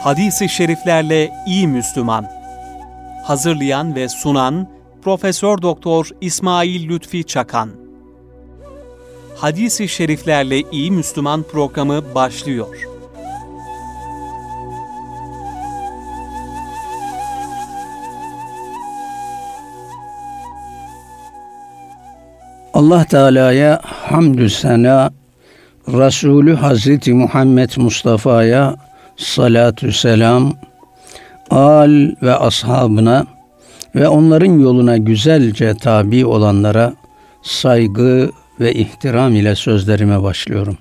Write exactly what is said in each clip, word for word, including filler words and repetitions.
Hadis-i şeriflerle iyi Müslüman. Hazırlayan ve sunan Profesör Doktor İsmail Lütfi Çakan. Hadis-i şeriflerle iyi Müslüman programı başlıyor. Allah Teala'ya hamdü sena, Resulü Hazreti Muhammed Mustafa'ya salatü selam, âl ve ashabına ve onların yoluna güzelce tabi olanlara saygı ve ihtiram ile sözlerime başlıyorum.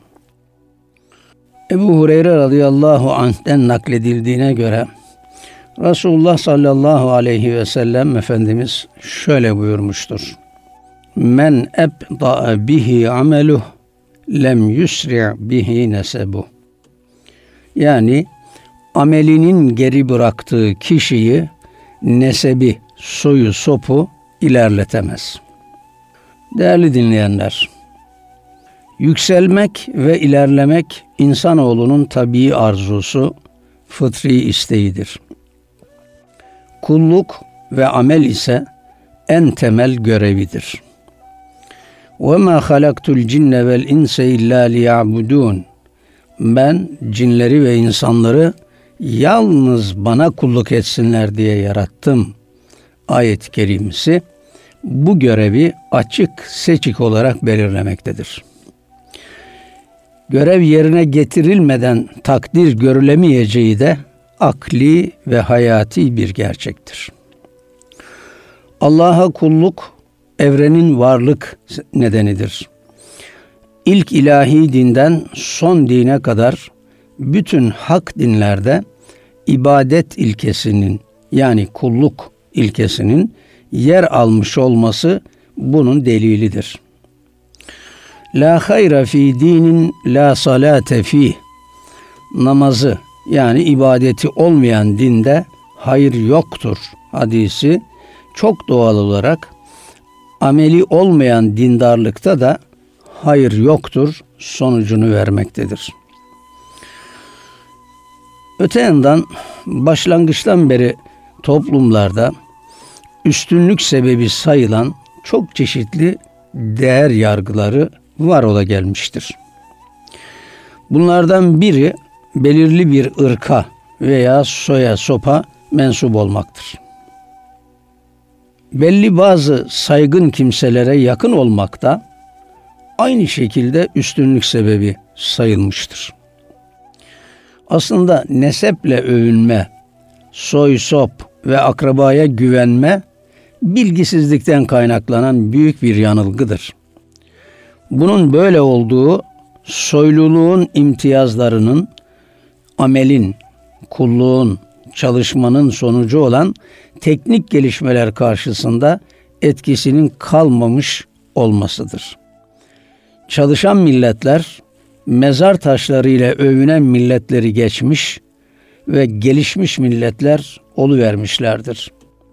Ebu Hureyre radıyallahu anh'ten nakledildiğine göre Resulullah sallallahu aleyhi ve sellem Efendimiz şöyle buyurmuştur. Men ebda'a bihi ameluh lem yusri' bihi nesebuh. Yani amelinin geri bıraktığı kişiyi nesebi, soyu, sopu ilerletemez. Değerli dinleyenler, yükselmek ve ilerlemek insanoğlunun tabii arzusu, fıtri isteğidir. Kulluk ve amel ise en temel görevidir. وَمَا خَلَقْتُ الْجِنَّ وَالْاِنْسَ اِلَّا لِيَعْبُدُونَ. Ben cinleri ve insanları yalnız bana kulluk etsinler diye yarattım. Ayet-i kerimesi bu görevi açık seçik olarak belirlemektedir. Görev yerine getirilmeden takdir görülemeyeceği de akli ve hayati bir gerçektir. Allah'a kulluk evrenin varlık nedenidir. İlk ilahi dinden son dine kadar bütün hak dinlerde ibadet ilkesinin yani kulluk ilkesinin yer almış olması bunun delilidir. La hayra fi dinin la salate fih. Namazı yani ibadeti olmayan dinde hayır yoktur hadisi çok doğal olarak ameli olmayan dindarlıkta da hayır yoktur sonucunu vermektedir. Öte yandan başlangıçtan beri toplumlarda üstünlük sebebi sayılan çok çeşitli değer yargıları var ola gelmiştir. Bunlardan biri belirli bir ırka veya soya sopa mensup olmaktır. Belli bazı saygın kimselere yakın olmak da aynı şekilde üstünlük sebebi sayılmıştır. Aslında neseple övünme, soy sop ve akrabaya güvenme bilgisizlikten kaynaklanan büyük bir yanılgıdır. Bunun böyle olduğu soyluluğun imtiyazlarının, amelin, kulluğun, çalışmanın sonucu olan teknik gelişmeler karşısında etkisinin kalmamış olmasıdır. Çalışan milletler, mezar taşları ile övünen milletleri geçmiş ve gelişmiş milletler oluvermişlerdir.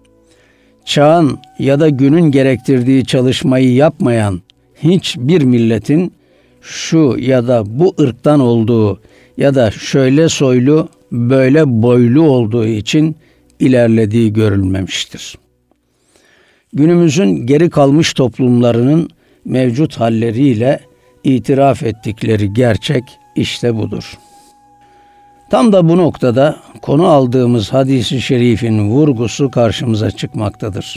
Çağın ya da günün gerektirdiği çalışmayı yapmayan hiçbir milletin şu ya da bu ırktan olduğu ya da şöyle soylu, böyle boylu olduğu için ilerlediği görülmemiştir. Günümüzün geri kalmış toplumlarının mevcut halleriyle itiraf ettikleri gerçek işte budur. Tam da bu noktada konu aldığımız hadis-i şerifin vurgusu karşımıza çıkmaktadır.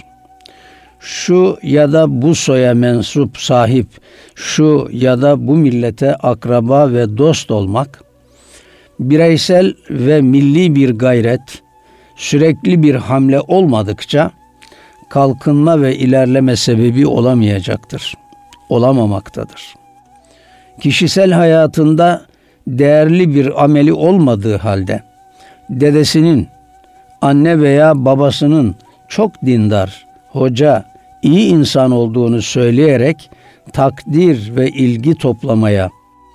Şu ya da bu soya mensup sahip, şu ya da bu millete akraba ve dost olmak, bireysel ve milli bir gayret, sürekli bir hamle olmadıkça kalkınma ve ilerleme sebebi olamayacaktır, olamamaktadır. Kişisel hayatında değerli bir ameli olmadığı halde, dedesinin, anne veya babasının çok dindar, hoca, iyi insan olduğunu söyleyerek takdir ve ilgi toplamaya,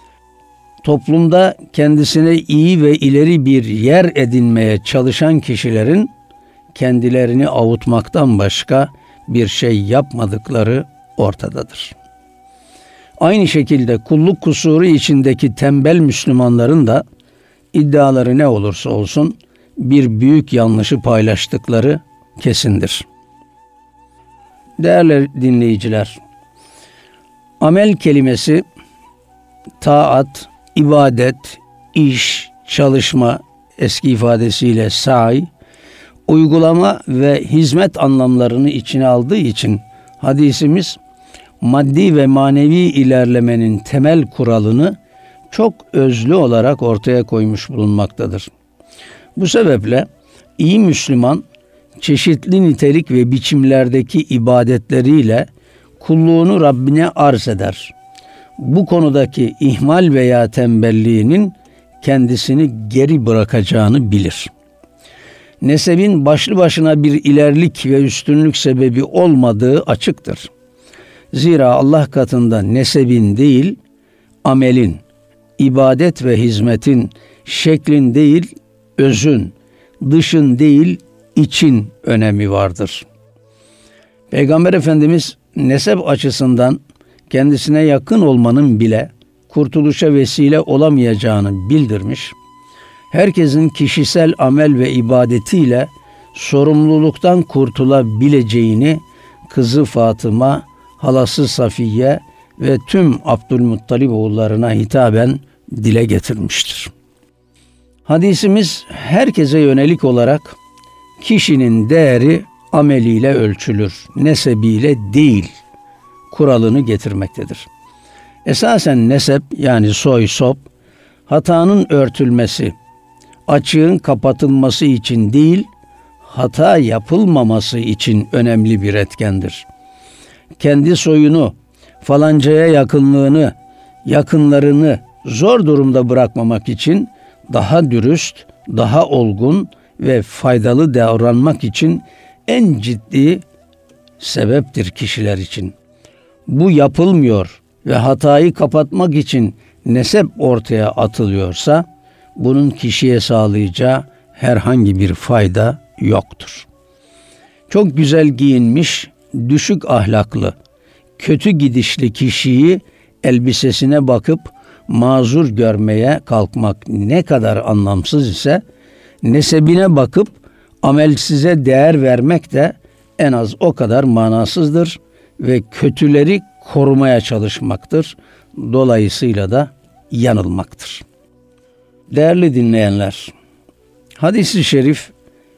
toplumda kendisine iyi ve ileri bir yer edinmeye çalışan kişilerin kendilerini avutmaktan başka bir şey yapmadıkları ortadadır. Aynı şekilde kulluk kusuru içindeki tembel Müslümanların da iddiaları ne olursa olsun bir büyük yanlışı paylaştıkları kesindir. Değerli dinleyiciler, amel kelimesi taat, ibadet, iş, çalışma, eski ifadesiyle sa'i, uygulama ve hizmet anlamlarını içine aldığı için hadisimiz maddi ve manevi ilerlemenin temel kuralını çok özlü olarak ortaya koymuş bulunmaktadır. Bu sebeple iyi Müslüman çeşitli nitelik ve biçimlerdeki ibadetleriyle kulluğunu Rabbine arz eder. Bu konudaki ihmal veya tembelliğinin kendisini geri bırakacağını bilir. Nesebin başlı başına bir ilerlik ve üstünlük sebebi olmadığı açıktır. Zira Allah katında nesebin değil, amelin, ibadet ve hizmetin şeklin değil, özün, dışın değil, için önemi vardır. Peygamber Efendimiz nesep açısından kendisine yakın olmanın bile kurtuluşa vesile olamayacağını bildirmiş, herkesin kişisel amel ve ibadetiyle sorumluluktan kurtulabileceğini kızı Fatıma, halası Safiye ve tüm Abdülmuttalib oğullarına hitaben dile getirmiştir. Hadisimiz herkese yönelik olarak kişinin değeri ameliyle ölçülür, nesebiyle değil kuralını getirmektedir. Esasen nesep yani soy sop hatanın örtülmesi, açığın kapatılması için değil, hata yapılmaması için önemli bir etkendir. Kendi soyunu, falancaya yakınlığını, yakınlarını zor durumda bırakmamak için daha dürüst, daha olgun ve faydalı davranmak için en ciddi sebeptir kişiler için. Bu yapılmıyor ve hatayı kapatmak için nesep ortaya atılıyorsa bunun kişiye sağlayacağı herhangi bir fayda yoktur. Çok güzel giyinmiş, düşük ahlaklı, kötü gidişli kişiyi elbisesine bakıp mazur görmeye kalkmak ne kadar anlamsız ise nesebine bakıp amelsize değer vermek de en az o kadar manasızdır ve kötüleri korumaya çalışmaktır. Dolayısıyla da yanılmaktır. Değerli dinleyenler, hadis-i şerif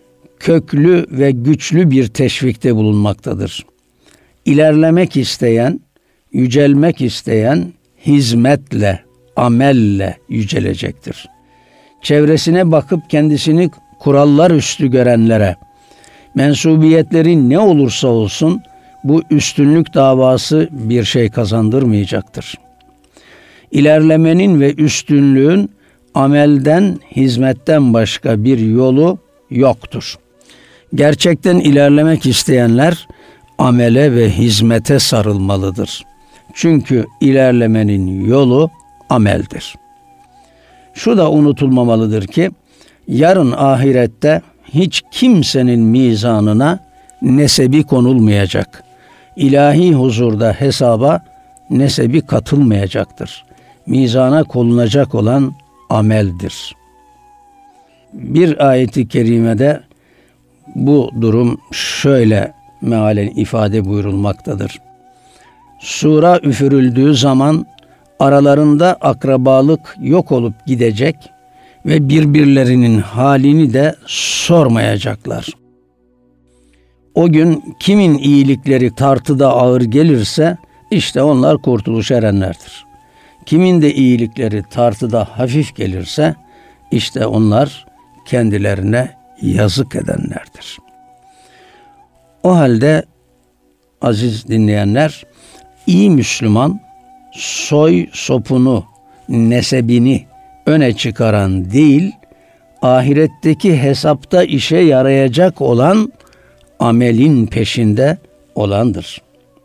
köklü ve güçlü bir teşvikte bulunmaktadır. İlerlemek isteyen, yücelmek isteyen hizmetle, amelle yücelecektir. Çevresine bakıp kendisini kurallar üstü görenlere, mensubiyetleri ne olursa olsun bu üstünlük davası bir şey kazandırmayacaktır. İlerlemenin ve üstünlüğün amelden, hizmetten başka bir yolu yoktur. Gerçekten ilerlemek isteyenler amele ve hizmete sarılmalıdır. Çünkü ilerlemenin yolu ameldir. Şu da unutulmamalıdır ki yarın ahirette hiç kimsenin mizanına nesebi konulmayacak. İlahi huzurda hesaba nesebi katılmayacaktır. Mizana konulacak olan ameldir. Bir ayeti kerimede bu durum şöyle mealen ifade buyurulmaktadır. Sura üfürüldüğü zaman aralarında akrabalık yok olup gidecek ve birbirlerinin halini de sormayacaklar. O gün kimin iyilikleri tartıda ağır gelirse işte onlar kurtuluş erenlerdir. Kimin de iyilikleri tartıda hafif gelirse işte onlar kendilerine yazık edenlerdir. O halde aziz dinleyenler, iyi Müslüman soy sopunu, nesebini öne çıkaran değil, ahiretteki hesapta işe yarayacak olan amelin peşinde olandır.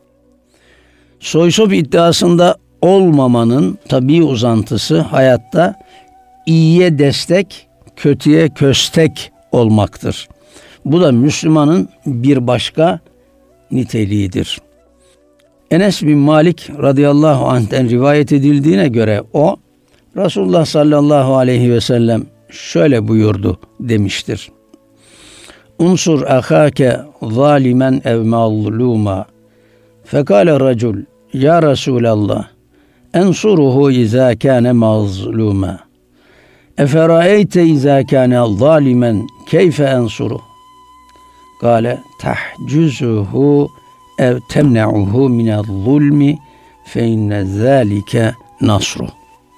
Soy sop iddiasında olmamanın tabii uzantısı hayatta iyiye destek, kötüye köstek olmaktır. Bu da Müslümanın bir başka niteliğidir. Enes bin Malik radıyallahu anh'ten rivayet edildiğine göre o, Resulullah sallallahu aleyhi ve sellem şöyle buyurdu demiştir. Unsur ahake zalimen ev mazluma. Fekale racul ya Resulallah ensuruhu izâ kâne mazluma. Eferaeyte izâ kâne zalimen keyfe ensuruh. Kale tahcuzuhu ev temne'uhu minel zulmi fe inne zâlike nasruh.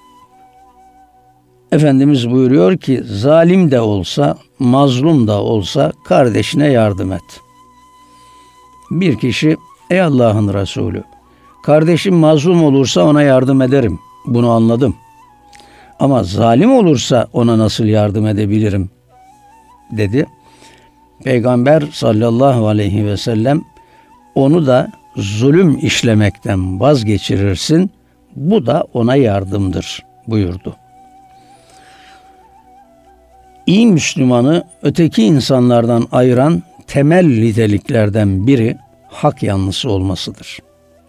Efendimiz buyuruyor ki zalim de olsa, mazlum da olsa kardeşine yardım et. Bir kişi ey Allah'ın Resulü, kardeşim mazlum olursa ona yardım ederim. Bunu anladım. Ama zalim olursa ona nasıl yardım edebilirim? Dedi. Peygamber sallallahu aleyhi ve sellem onu da zulüm işlemekten vazgeçirirsin. Bu da ona yardımdır buyurdu. İyi Müslümanı öteki insanlardan ayıran temel niteliklerden biri hak yanlısı olmasıdır.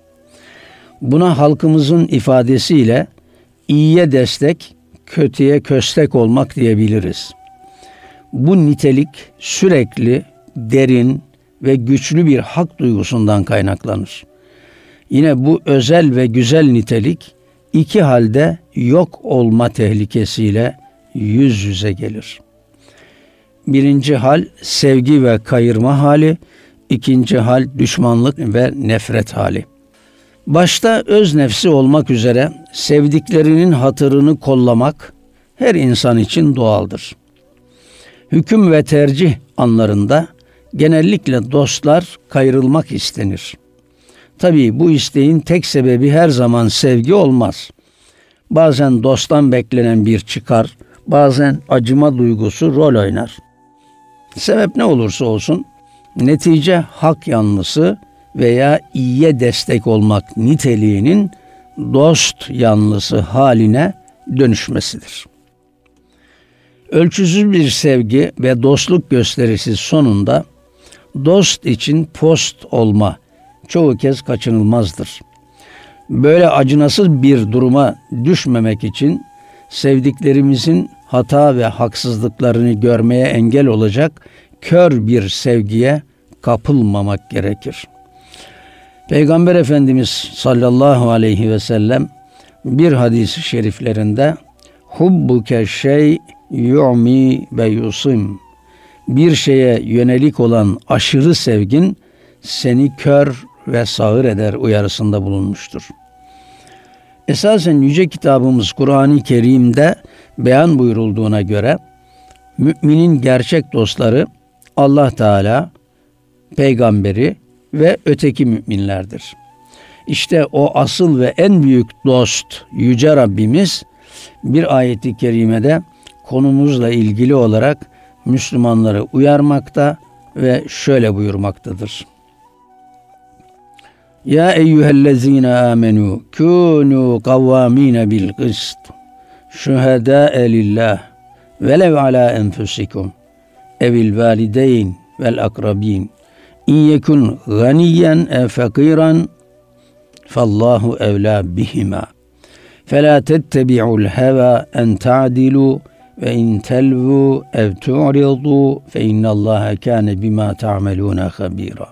Buna halkımızın ifadesiyle iyiye destek, kötüye köstek olmak diyebiliriz. Bu nitelik sürekli derin ve güçlü bir hak duygusundan kaynaklanır. Yine bu özel ve güzel nitelik iki halde yok olma tehlikesiyle yüz yüze gelir. Birinci hal sevgi ve kayırma hali, ikinci hal düşmanlık ve nefret hali. Başta öz nefsi olmak üzere sevdiklerinin hatırını kollamak her insan için doğaldır. Hüküm ve tercih anlarında genellikle dostlar kayırılmak istenir. Tabii bu isteğin tek sebebi her zaman sevgi olmaz. Bazen dosttan beklenen bir çıkar, bazen acıma duygusu rol oynar. Sebep ne olursa olsun, netice hak yanlısı veya iyiye destek olmak niteliğinin dost yanlısı haline dönüşmesidir. Ölçüsüz bir sevgi ve dostluk gösterisi sonunda dost için post olma çoğu kez kaçınılmazdır. Böyle acınasız bir duruma düşmemek için sevdiklerimizin hata ve haksızlıklarını görmeye engel olacak kör bir sevgiye kapılmamak gerekir. Peygamber Efendimiz sallallahu aleyhi ve sellem bir hadis-i şeriflerinde hubbuke şey yu'mi ve yusim, bir şeye yönelik olan aşırı sevgin seni kör ve sağır eder uyarısında bulunmuştur. Esasen yüce kitabımız Kur'an-ı Kerim'de beyan buyurulduğuna göre müminin gerçek dostları Allah Teala, peygamberi ve öteki müminlerdir. İşte o asıl ve en büyük dost yüce Rabbimiz bir ayeti kerimede konumuzla ilgili olarak Müslümanları uyarmakta ve şöyle buyurmaktadır. Ya eyyühellezine amenu kûnû kavvâmîne bil kıst şühedâe lillah velev alâ enfusikum evil valideyn vel akrabîn in yekun ganiyen ev fakiran fallahu evlâ bihima felâ tettebi'ul heva en ta'dilu ve in telvu ev tu'ridu fe innallâhe kâne bimâ ta'melûne habîrâ.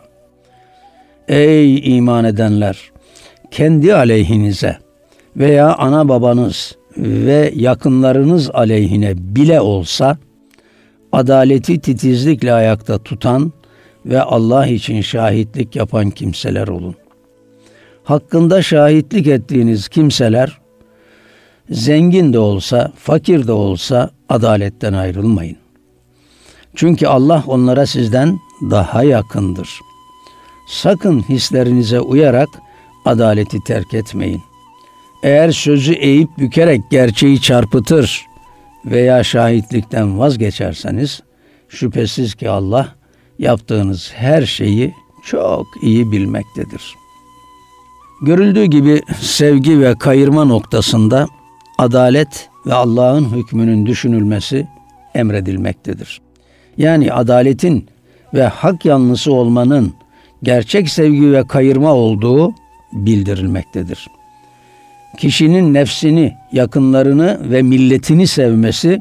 Ey iman edenler! Kendi aleyhinize veya ana babanız ve yakınlarınız aleyhine bile olsa adaleti titizlikle ayakta tutan ve Allah için şahitlik yapan kimseler olun. Hakkında şahitlik ettiğiniz kimseler zengin de olsa, fakir de olsa adaletten ayrılmayın. Çünkü Allah onlara sizden daha yakındır. Sakın hislerinize uyarak adaleti terk etmeyin. Eğer sözü eğip bükerek gerçeği çarpıtır veya şahitlikten vazgeçerseniz şüphesiz ki Allah yaptığınız her şeyi çok iyi bilmektedir. Görüldüğü gibi sevgi ve kayırma noktasında adalet ve Allah'ın hükmünün düşünülmesi emredilmektedir. Yani adaletin ve hak yanlısı olmanın gerçek sevgi ve kayırma olduğu bildirilmektedir. Kişinin nefsini, yakınlarını ve milletini sevmesi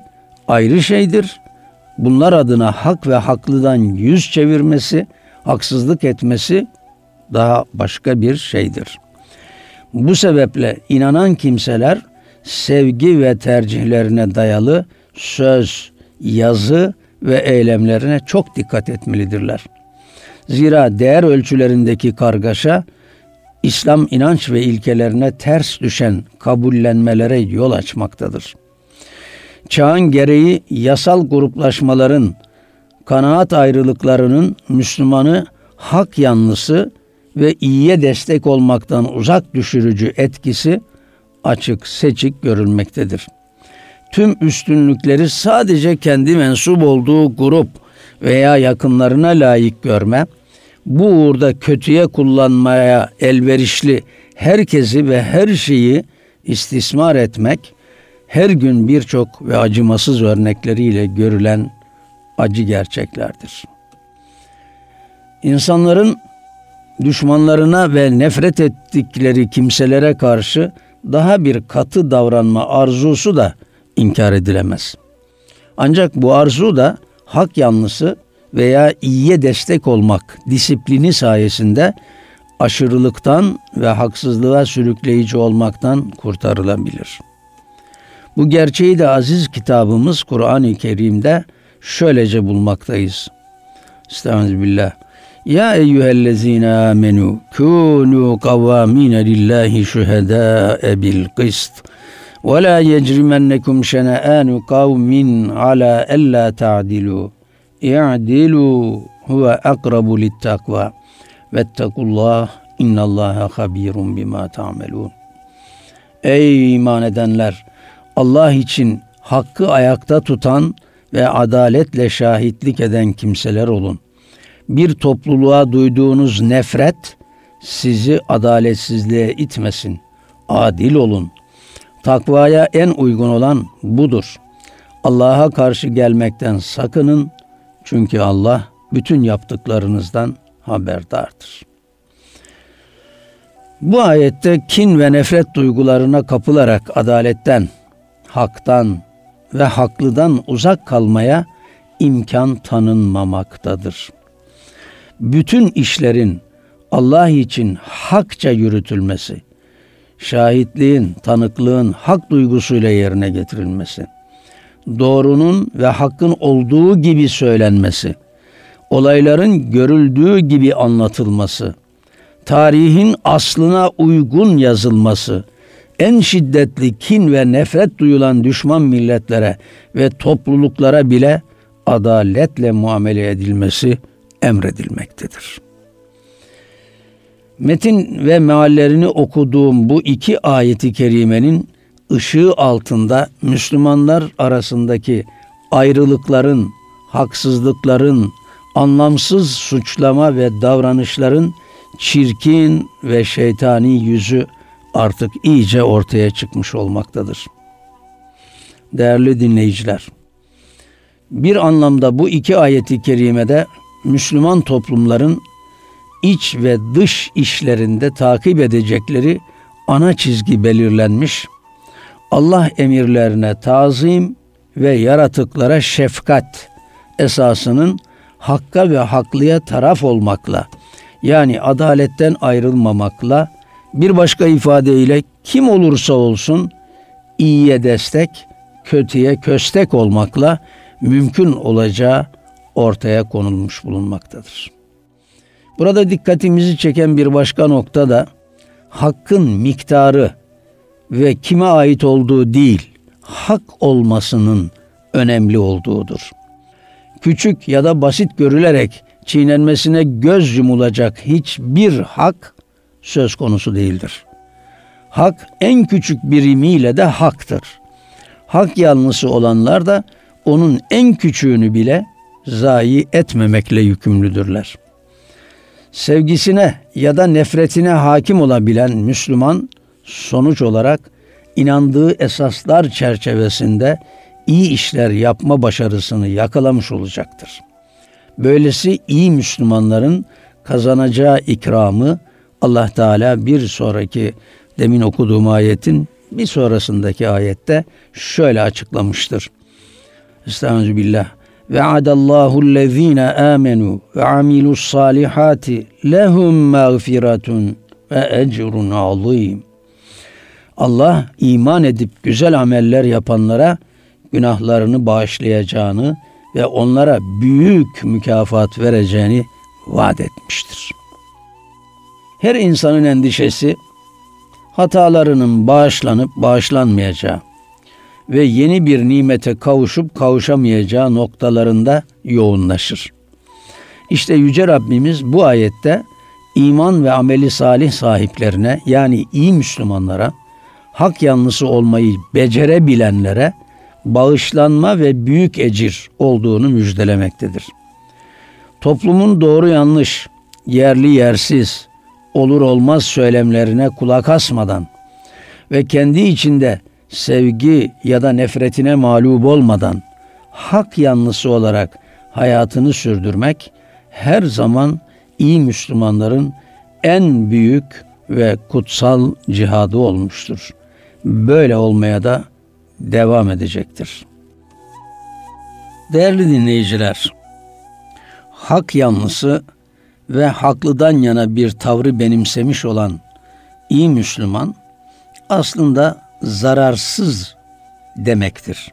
ayrı şeydir. Bunlar adına hak ve haklıdan yüz çevirmesi, haksızlık etmesi daha başka bir şeydir. Bu sebeple inanan kimseler sevgi ve tercihlerine dayalı söz, yazı ve eylemlerine çok dikkat etmelidirler. Zira değer ölçülerindeki kargaşa, İslam inanç ve ilkelerine ters düşen kabullenmelere yol açmaktadır. Çağın gereği yasal gruplaşmaların, kanaat ayrılıklarının Müslümanı hak yanlısı ve iyiye destek olmaktan uzak düşürücü etkisi açık seçik görülmektedir. Tüm üstünlükleri sadece kendi mensup olduğu grup veya yakınlarına layık görme, bu uğurda kötüye kullanmaya elverişli herkesi ve her şeyi istismar etmek, her gün birçok ve acımasız örnekleriyle görülen acı gerçeklerdir. İnsanların düşmanlarına ve nefret ettikleri kimselere karşı daha bir katı davranma arzusu da inkar edilemez. Ancak bu arzu da hak yanlısı veya iyiye destek olmak disiplini sayesinde aşırılıktan ve haksızlığa sürükleyici olmaktan kurtarılabilir. Bu gerçeği de aziz kitabımız Kur'an-ı Kerim'de şöylece bulmaktayız. Estağfirullah. Ya eyyühellezine amenu kûnû kavvâmîne lillahi şühedâe bil kıst ve la yecrimennekum şene'ânu kavmin alâ ellâ ta'dilû i'dilû huve akrabu littakvâ vettekullah innallâhe habîrun bimâ ta'melûn. Ey iman edenler! Allah için hakkı ayakta tutan ve adaletle şahitlik eden kimseler olun. Bir topluluğa duyduğunuz nefret sizi adaletsizliğe itmesin. Adil olun. Takvaya en uygun olan budur. Allah'a karşı gelmekten sakının. Çünkü Allah bütün yaptıklarınızdan haberdardır. Bu ayette kin ve nefret duygularına kapılarak adaletten, haktan ve haklıdan uzak kalmaya imkan tanınmamaktadır. Bütün işlerin Allah için hakça yürütülmesi, şahitliğin, tanıklığın hak duygusuyla yerine getirilmesi, doğrunun ve hakkın olduğu gibi söylenmesi, olayların görüldüğü gibi anlatılması, tarihin aslına uygun yazılması, en şiddetli kin ve nefret duyulan düşman milletlere ve topluluklara bile adaletle muamele edilmesi emredilmektedir. Metin ve meallerini okuduğum bu iki ayeti kerimenin ışığı altında Müslümanlar arasındaki ayrılıkların, haksızlıkların, anlamsız suçlama ve davranışların çirkin ve şeytani yüzü artık iyice ortaya çıkmış olmaktadır. Değerli dinleyiciler, bir anlamda bu iki ayeti kerimede Müslüman toplumların iç ve dış işlerinde takip edecekleri ana çizgi belirlenmiş, Allah emirlerine tazim ve yaratıklara şefkat esasının hakka ve haklıya taraf olmakla, yani adaletten ayrılmamakla, bir başka ifadeyle kim olursa olsun iyiye destek, kötüye köstek olmakla mümkün olacağı ortaya konulmuş bulunmaktadır. Burada dikkatimizi çeken bir başka nokta da hakkın miktarı ve kime ait olduğu değil, hak olmasının önemli olduğudur. Küçük ya da basit görülerek çiğnenmesine göz yumulacak hiçbir hak söz konusu değildir. Hak en küçük birimiyle de haktır. Hak yanlısı olanlar da onun en küçüğünü bile zayi etmemekle yükümlüdürler. Sevgisine ya da nefretine hakim olabilen Müslüman, sonuç olarak inandığı esaslar çerçevesinde iyi işler yapma başarısını yakalamış olacaktır. Böylesi iyi Müslümanların kazanacağı ikramı Allah Teala bir sonraki demin okuduğum ayetin bir sonrasındaki ayette şöyle açıklamıştır. Estağfirullah. Ve adallahu'llezine amenu ve amilus salihati lehum mağfiretun ve ecrun azim. Allah iman edip güzel ameller yapanlara günahlarını bağışlayacağını ve onlara büyük mükafat vereceğini vaat etmiştir. Her insanın endişesi hatalarının bağışlanıp bağışlanmayacağı ve yeni bir nimete kavuşup kavuşamayacağı noktalarında yoğunlaşır. İşte Yüce Rabbimiz bu ayette iman ve ameli salih sahiplerine, yani iyi Müslümanlara, hak yanlısı olmayı becerebilenlere bağışlanma ve büyük ecir olduğunu müjdelemektedir. Toplumun doğru yanlış, yerli yersiz, olur olmaz söylemlerine kulak asmadan ve kendi içinde sevgi ya da nefretine mağlup olmadan hak yanlısı olarak hayatını sürdürmek her zaman iyi Müslümanların en büyük ve kutsal cihadı olmuştur. Böyle olmaya da devam edecektir. Değerli dinleyiciler, hak yanlısı ve haklıdan yana bir tavrı benimsemiş olan iyi Müslüman aslında zararsız demektir.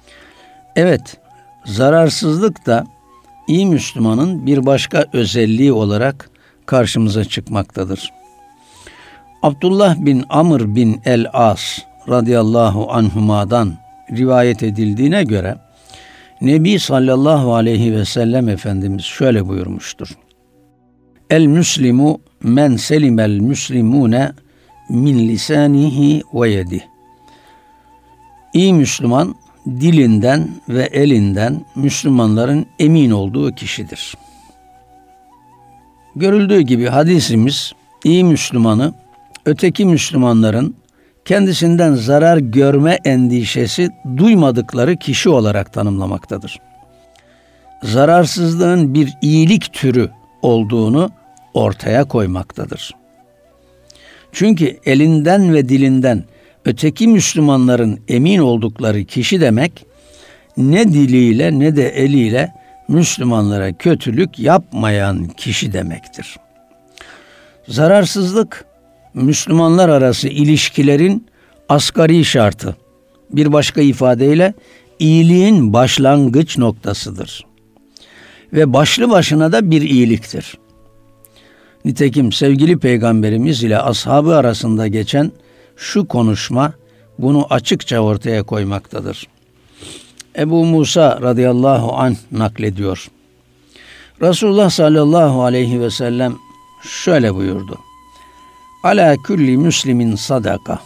Evet, zararsızlık da iyi Müslümanın bir başka özelliği olarak karşımıza çıkmaktadır. Abdullah bin Amr bin el-As radıyallahu anhuma'dan rivayet edildiğine göre Nebi sallallahu aleyhi ve sellem Efendimiz şöyle buyurmuştur. El müslimu men selimel müslimune min lisanihi ve yedih. İyi Müslüman dilinden ve elinden Müslümanların emin olduğu kişidir. Görüldüğü gibi hadisimiz iyi Müslümanı öteki Müslümanların kendisinden zarar görme endişesi duymadıkları kişi olarak tanımlamaktadır. Zararsızlığın bir iyilik türü olduğunu ortaya koymaktadır. Çünkü elinden ve dilinden öteki Müslümanların emin oldukları kişi demek, ne diliyle ne de eliyle Müslümanlara kötülük yapmayan kişi demektir. Zararsızlık, Müslümanlar arası ilişkilerin asgari şartı. Bir başka ifadeyle iyiliğin başlangıç noktasıdır. Ve başlı başına da bir iyiliktir. Nitekim sevgili Peygamberimiz ile ashabı arasında geçen şu konuşma bunu açıkça ortaya koymaktadır. Ebu Musa radıyallahu anh naklediyor. Resulullah sallallahu aleyhi ve sellem şöyle buyurdu. Ala kulli müslimin sadaka.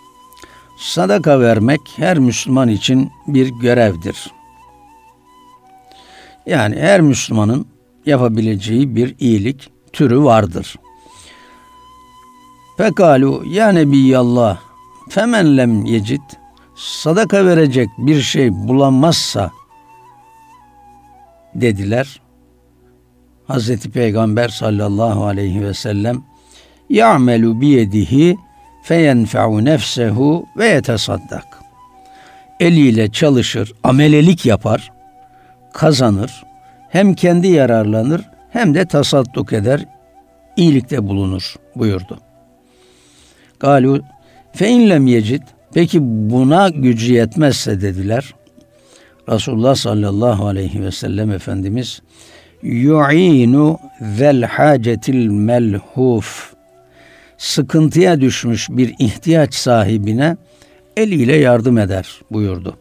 Sadaka vermek her Müslüman için bir görevdir. Yani her Müslümanın yapabileceği bir iyilik türü vardır. Fekalu ya Nebiyallah femen lem yecid, sadaka verecek bir şey bulamazsa dediler. Hazreti Peygamber sallallahu aleyhi ve sellem ya'melu biyedihi feyenfe'u nefsehu ve yetesaddak. Eliyle çalışır, amelelik yapar, kazanır, hem kendi yararlanır hem de tasadduk eder, iyilikte bulunur buyurdu. Galu fe in lem yecid, peki buna gücü yetmezse dediler. Resulullah sallallahu aleyhi ve sellem Efendimiz yu'inu zel hacetil melhuf, sıkıntıya düşmüş bir ihtiyaç sahibine eliyle yardım eder buyurdu.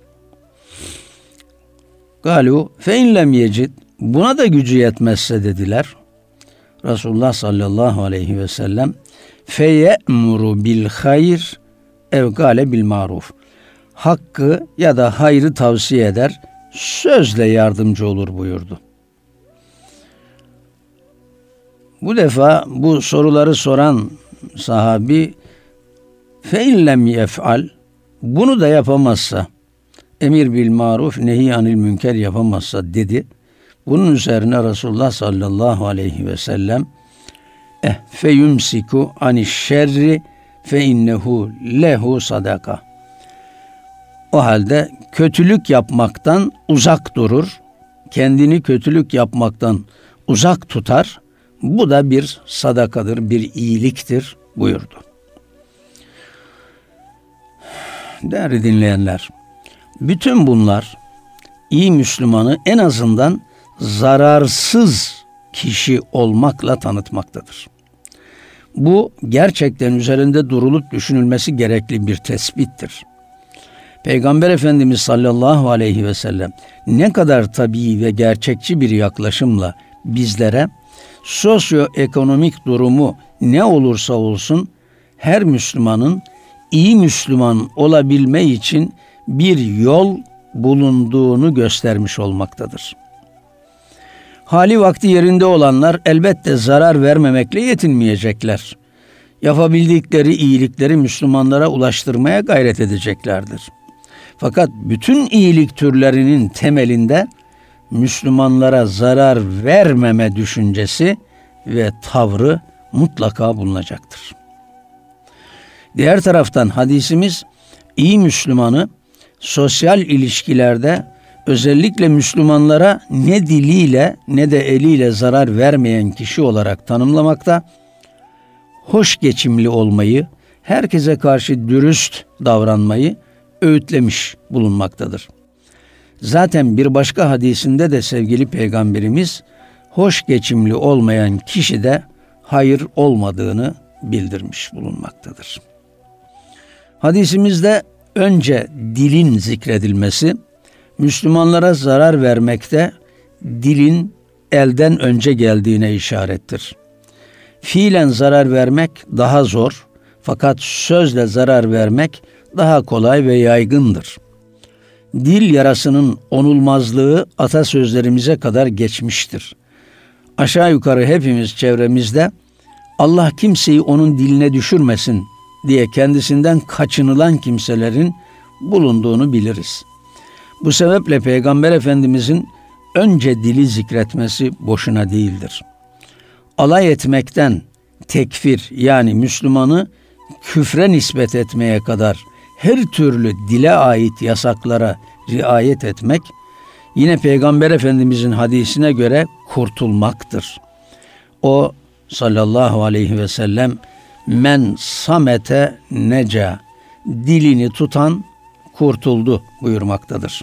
Galu fe in lem yecid, buna da gücü yetmezse dediler. Resulullah sallallahu aleyhi ve sellem feye'muru bil hayr ev gale bil maruf, hakkı ya da hayrı tavsiye eder, sözle yardımcı olur buyurdu. Bu defa bu soruları soran sahabi fe in lem yef'al, bunu da yapamazsa, emir bil maruf nehi anil münker yapamazsa dedi. Bunun üzerine Resulullah sallallahu aleyhi ve sellem eh fe yumsiku aniş şerri fe innehu lehu sadaka, O halde kötülük yapmaktan uzak durur, kendini kötülük yapmaktan uzak tutar. Bu da bir sadakadır, bir iyiliktir buyurdu. Değerli dinleyenler, bütün bunlar iyi Müslümanı en azından zararsız kişi olmakla tanıtmaktadır. Bu gerçekten üzerinde durulup düşünülmesi gerekli bir tespittir. Peygamber Efendimiz sallallahu aleyhi ve sellem ne kadar tabii ve gerçekçi bir yaklaşımla bizlere sosyoekonomik durumu ne olursa olsun her Müslümanın iyi Müslüman olabilme için bir yol bulunduğunu göstermiş olmaktadır. Hali vakti yerinde olanlar elbette zarar vermemekle yetinmeyecekler. Yapabildikleri iyilikleri Müslümanlara ulaştırmaya gayret edeceklerdir. Fakat bütün iyilik türlerinin temelinde Müslümanlara zarar vermeme düşüncesi ve tavrı mutlaka bulunacaktır. Diğer taraftan hadisimiz iyi Müslümanı sosyal ilişkilerde özellikle Müslümanlara ne diliyle ne de eliyle zarar vermeyen kişi olarak tanımlamakta, hoş geçimli olmayı, herkese karşı dürüst davranmayı öğütlemiş bulunmaktadır. Zaten bir başka hadisinde de sevgili Peygamberimiz hoş geçimli olmayan kişide hayır olmadığını bildirmiş bulunmaktadır. Hadisimizde önce dilin zikredilmesi, Müslümanlara zarar vermekte dilin elden önce geldiğine işarettir. Fiilen zarar vermek daha zor, fakat sözle zarar vermek daha kolay ve yaygındır. Dil yarasının onulmazlığı atasözlerimize kadar geçmiştir. Aşağı yukarı hepimiz çevremizde Allah kimseyi onun diline düşürmesin diye kendisinden kaçınılan kimselerin bulunduğunu biliriz. Bu sebeple Peygamber Efendimizin önce dili zikretmesi boşuna değildir. Alay etmekten tekfir, yani Müslümanı küfre nispet etmeye kadar her türlü dile ait yasaklara riayet etmek, yine Peygamber Efendimizin hadisine göre kurtulmaktır. O sallallahu aleyhi ve sellem men samete neca, dilini tutan kurtuldu buyurmaktadır.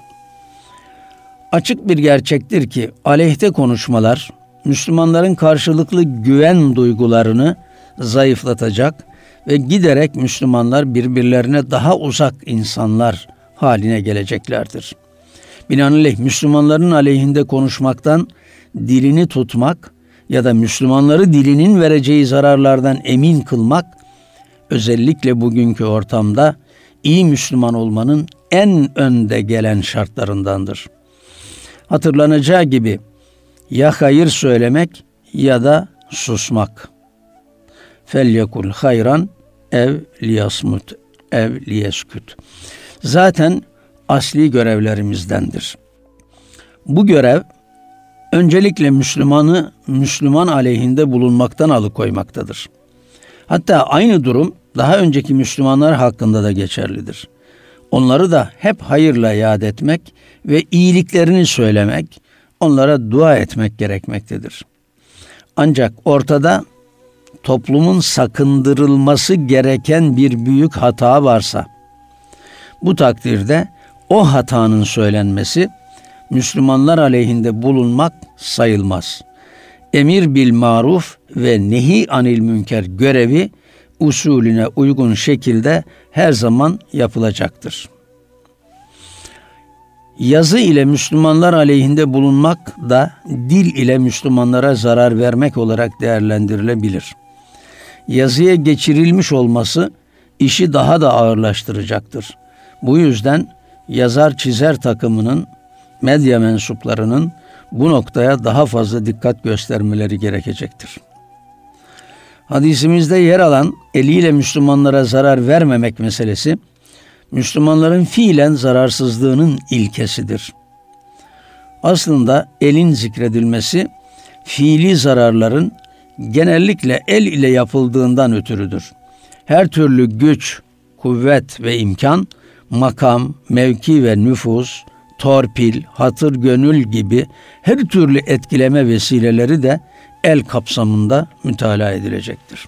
Açık bir gerçektir ki aleyhte konuşmalar Müslümanların karşılıklı güven duygularını zayıflatacak ve giderek Müslümanlar birbirlerine daha uzak insanlar haline geleceklerdir. Binaenaleyh Müslümanların aleyhinde konuşmaktan dilini tutmak ya da Müslümanları dilinin vereceği zararlardan emin kılmak, özellikle bugünkü ortamda iyi Müslüman olmanın en önde gelen şartlarındandır. Hatırlanacağı gibi ya hayır söylemek ya da susmak. Felyekul hayran ev liyasmut ev liyesküt. Zaten asli görevlerimizdendir. Bu görev öncelikle Müslümanı Müslüman aleyhinde bulunmaktan alıkoymaktadır. Hatta aynı durum daha önceki Müslümanlar hakkında da geçerlidir. Onları da hep hayırla yad etmek ve iyiliklerini söylemek, onlara dua etmek gerekmektedir. Ancak ortada toplumun sakındırılması gereken bir büyük hata varsa, bu takdirde o hatanın söylenmesi Müslümanlar aleyhinde bulunmak sayılmaz. Emir bil maruf ve nehi anil münker görevi usulüne uygun şekilde her zaman yapılacaktır. Yazı ile Müslümanlar aleyhinde bulunmak da dil ile Müslümanlara zarar vermek olarak değerlendirilebilir. Yazıya geçirilmiş olması işi daha da ağırlaştıracaktır. Bu yüzden yazar çizer takımının, medya mensuplarının bu noktaya daha fazla dikkat göstermeleri gerekecektir. Hadisimizde yer alan eliyle Müslümanlara zarar vermemek meselesi, Müslümanların fiilen zararsızlığının ilkesidir. Aslında elin zikredilmesi, fiili zararların genellikle el ile yapıldığından ötürüdür. Her türlü güç, kuvvet ve imkan makam, mevki ve nüfuz, torpil, hatır gönül gibi her türlü etkileme vesileleri de el kapsamında mütalaa edilecektir.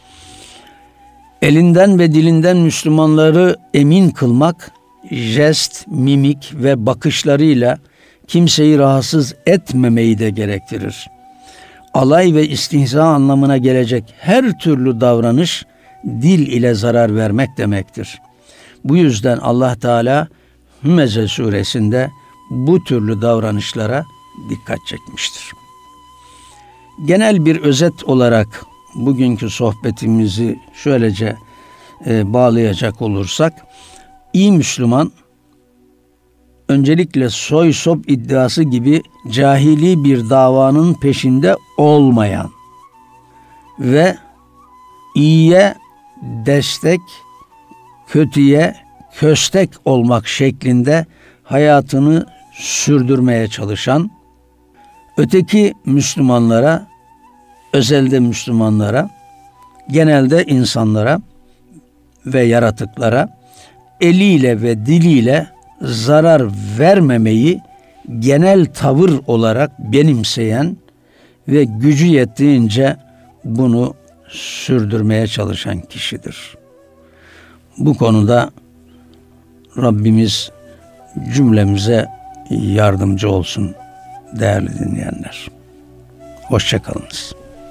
Elinden ve dilinden Müslümanları emin kılmak, jest, mimik ve bakışlarıyla kimseyi rahatsız etmemeyi de gerektirir. Alay ve istihza anlamına gelecek her türlü davranış dil ile zarar vermek demektir. Bu yüzden Allah Teala Hümeze suresinde bu türlü davranışlara dikkat çekmiştir. Genel bir özet olarak bugünkü sohbetimizi şöylece e, bağlayacak olursak, iyi Müslüman öncelikle soy sop iddiası gibi cahili bir davanın peşinde olmayan ve iyiye destek, kötüye köstek olmak şeklinde hayatını sürdürmeye çalışan, öteki Müslümanlara, özelde Müslümanlara, genelde insanlara ve yaratıklara eliyle ve diliyle zarar vermemeyi genel tavır olarak benimseyen ve gücü yettiğince bunu sürdürmeye çalışan kişidir. Bu konuda Rabbimiz cümlemize yardımcı olsun değerli dinleyenler. Hoşça kalınız.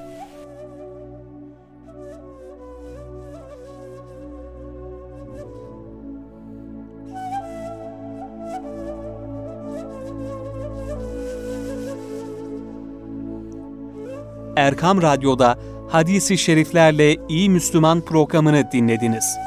Erkam Radyo'da Hadis-i Şeriflerle İyi Müslüman programını dinlediniz.